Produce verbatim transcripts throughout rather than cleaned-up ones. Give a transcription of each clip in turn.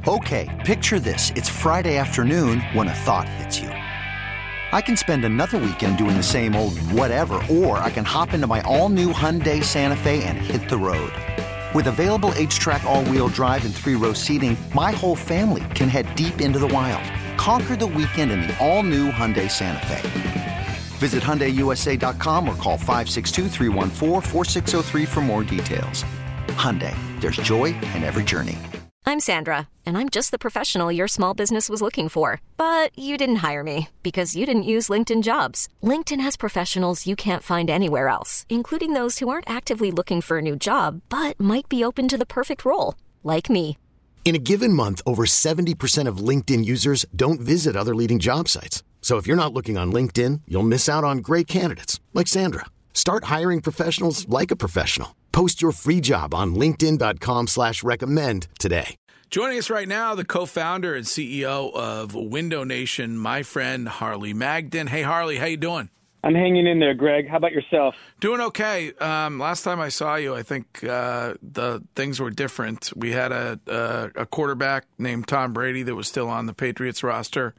Okay, picture this. It's Friday afternoon when a thought hits you. I can spend another weekend doing the same old whatever, or I can hop into my all-new Hyundai Santa Fe and hit the road. With available H-Track all-wheel drive and three-row seating, my whole family can head deep into the wild. Conquer the weekend in the all-new Hyundai Santa Fe. Visit Hyundai U S A dot com or call five six two, three one four, four six zero three for more details. Hyundai, there's joy in every journey. I'm Sandra, and I'm just the professional your small business was looking for. But you didn't hire me because you didn't use LinkedIn Jobs. LinkedIn has professionals you can't find anywhere else, including those who aren't actively looking for a new job, but might be open to the perfect role, like me. In a given month, over seventy percent of LinkedIn users don't visit other leading job sites. So if you're not looking on LinkedIn, you'll miss out on great candidates like Sandra. Start hiring professionals like a professional. Post your free job on linkedin dot com slash recommend today. Joining us right now, the co-founder and C E O of Window Nation, my friend Harley Magden. Hey, Harley, how you doing? I'm hanging in there, Greg. How about yourself? Doing okay. Um, last time I saw you, I think uh, the things were different. We had a, a, a quarterback named Tom Brady that was still on the Patriots roster,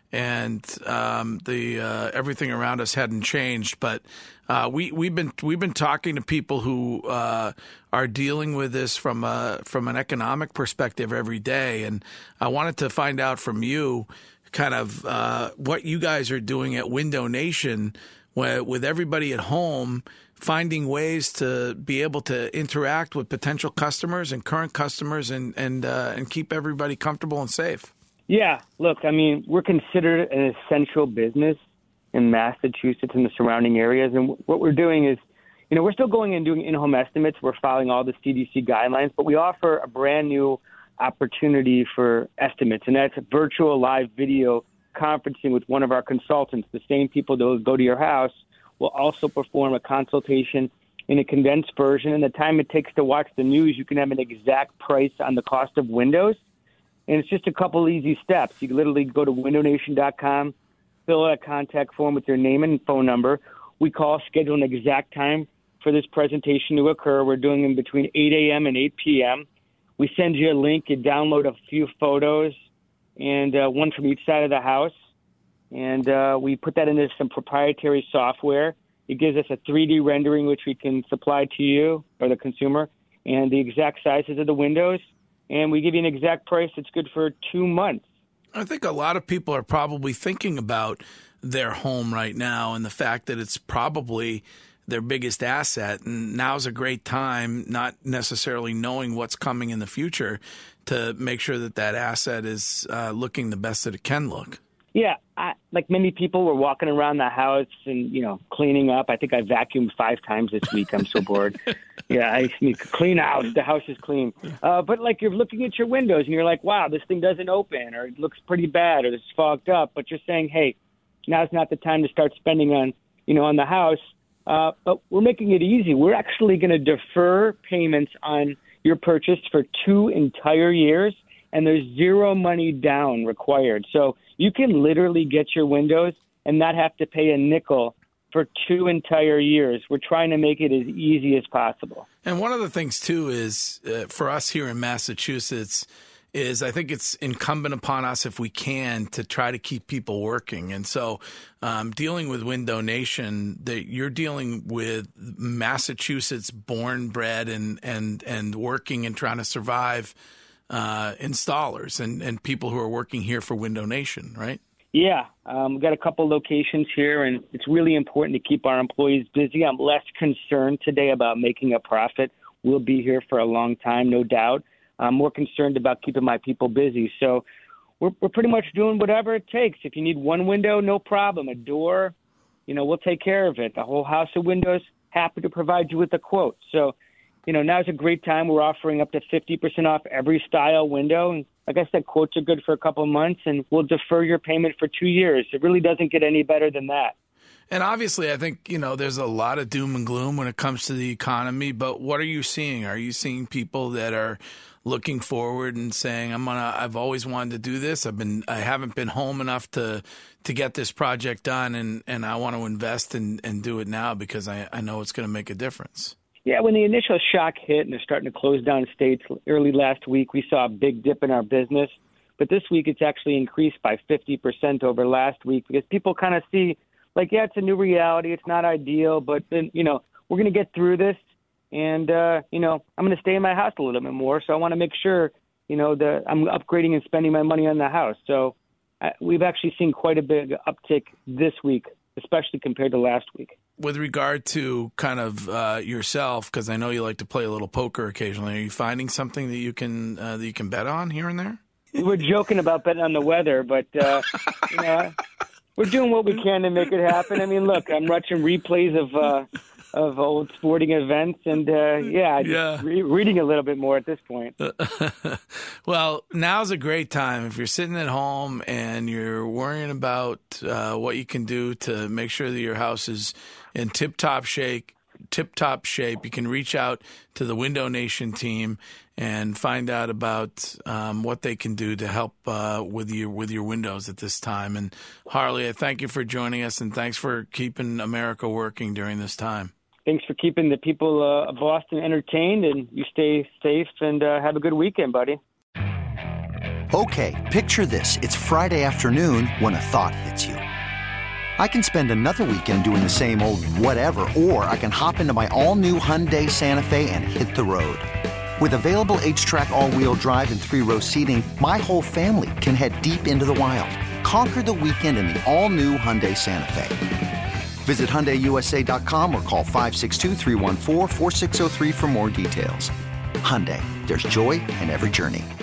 and um, the uh, everything around us hadn't changed. But uh, we we've been we've been talking to people who uh, are dealing with this from a from an economic perspective every day, and I wanted to find out from you, kind of uh, what you guys are doing at Window Nation, where, with everybody at home, finding ways to be able to interact with potential customers and current customers, and and uh, and keep everybody comfortable and safe. Yeah, look, I mean, we're considered an essential business in Massachusetts and the surrounding areas. And what we're doing is, you know, we're still going and doing in-home estimates. We're following all the C D C guidelines, but we offer a brand new opportunity for estimates, and that's a virtual live video conferencing with one of our consultants. The same people that will go to your house will also perform a consultation in a condensed version. And the time it takes to watch the news, you can have an exact price on the cost of windows. And it's just a couple easy steps. You can literally go to window nation dot com, fill out a contact form with your name and phone number. We call, schedule an exact time for this presentation to occur. We're doing them between eight a.m. and eight p.m. We send you a link. You download a few photos, and uh, one from each side of the house. And uh, we put that into some proprietary software. It gives us a three D rendering, which we can supply to you or the consumer, and the exact sizes of the windows. And we give you an exact price that's good for two months. I think a lot of people are probably thinking about their home right now and the fact that it's probably their biggest asset. And now's a great time, not necessarily knowing what's coming in the future, to make sure that that asset is uh, looking the best that it can look. Yeah, I, like many people, were walking around the house and, you know, cleaning up. I think I vacuumed five times this week. I'm so bored. Yeah, I need to clean out. The house is clean. Uh, but, like, you're looking at your windows and you're like, wow, this thing doesn't open, or it looks pretty bad, or this is fogged up. But you're saying, hey, now's not the time to start spending on, you know, on the house. Uh, but we're making it easy. We're actually going to defer payments on your purchase for two entire years, and there's zero money down required. So you can literally get your windows and not have to pay a nickel for two entire years. We're trying to make it as easy as possible. And one of the things, too, is uh, for us here in Massachusetts is I think it's incumbent upon us, if we can, to try to keep people working. And so um, dealing with Window Nation, that you're dealing with Massachusetts born, bred, and, and, and working and trying to survive Uh, installers and, and people who are working here for Window Nation, right? Yeah, um, we've got a couple locations here, and it's really important to keep our employees busy. I'm less concerned today about making a profit. We'll be here for a long time, no doubt. I'm more concerned about keeping my people busy. So we're, we're pretty much doing whatever it takes. If you need one window, no problem. A door, you know, we'll take care of it. The whole house of windows, happy to provide you with a quote. So, you know, now's a great time. We're offering up to fifty percent off every style window. And like I said, quotes are good for a couple of months, and we'll defer your payment for two years. It really doesn't get any better than that. And obviously, I think, you know, there's a lot of doom and gloom when it comes to the economy. But what are you seeing? Are you seeing people that are looking forward and saying, I'm gonna, I've always wanted to do this. I've been, I haven't been home enough to, to get this project done, and, and I want to invest and, and do it now because I, I know it's going to make a difference. Yeah, when the initial shock hit and they're starting to close down states early last week, we saw a big dip in our business. But this week it's actually increased by fifty percent over last week because people kind of see, like, yeah, it's a new reality. It's not ideal, but then, you know, we're going to get through this. And, uh, you know, I'm going to stay in my house a little bit more. So I want to make sure, you know, that I'm upgrading and spending my money on the house. So I, we've actually seen quite a big uptick this week, especially compared to last week. With regard to kind of uh, yourself, because I know you like to play a little poker occasionally, are you finding something that you can uh, that you can bet on here and there? We're joking about betting on the weather, but uh, you know, we're doing what we can to make it happen. I mean, look, I'm watching replays of uh, of old sporting events, and uh, yeah, yeah. Just re- reading a little bit more at this point. Well, now's a great time if you're sitting at home and you're worrying about uh, what you can do to make sure that your house is in tip-top shape. Tip-top shape. You can reach out to the Window Nation team and find out about um, what they can do to help uh, with your with your windows at this time. And Harley, I thank you for joining us, and thanks for keeping America working during this time. Thanks for keeping the people uh, of Boston entertained, and you stay safe and uh, have a good weekend, buddy. Okay, picture this. It's Friday afternoon when a thought hits you. I can spend another weekend doing the same old whatever, or I can hop into my all-new Hyundai Santa Fe and hit the road. With available H-Track all-wheel drive and three-row seating, my whole family can head deep into the wild. Conquer the weekend in the all-new Hyundai Santa Fe. Visit Hyundai U S A dot com or call five six two, three one four, four six zero three for more details. Hyundai, there's joy in every journey.